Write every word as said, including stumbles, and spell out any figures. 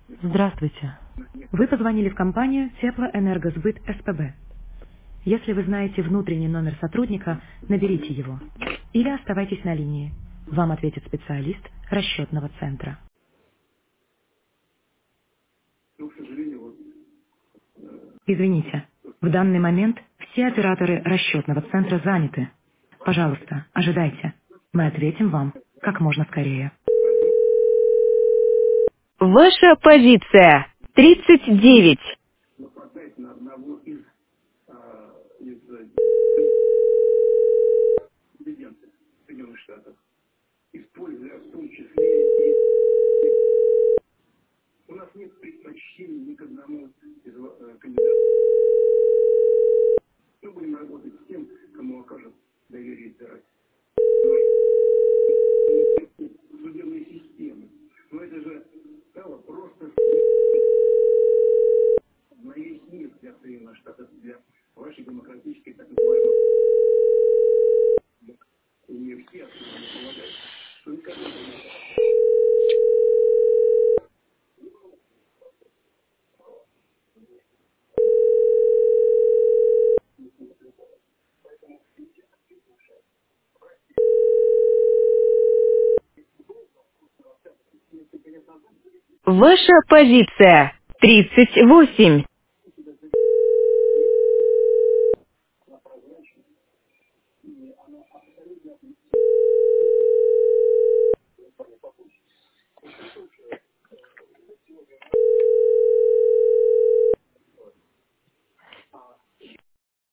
Здравствуйте. Вы позвонили в компанию Теплоэнергосбыт СПБ. Если вы знаете внутренний номер сотрудника, наберите его. Или оставайтесь на линии. Вам ответит специалист расчетного центра. Извините, в данный момент все операторы расчетного центра заняты. Пожалуйста, ожидайте. Мы ответим вам как можно скорее. Ваша позиция тридцать девять. Ваша позиция тридцать восемь.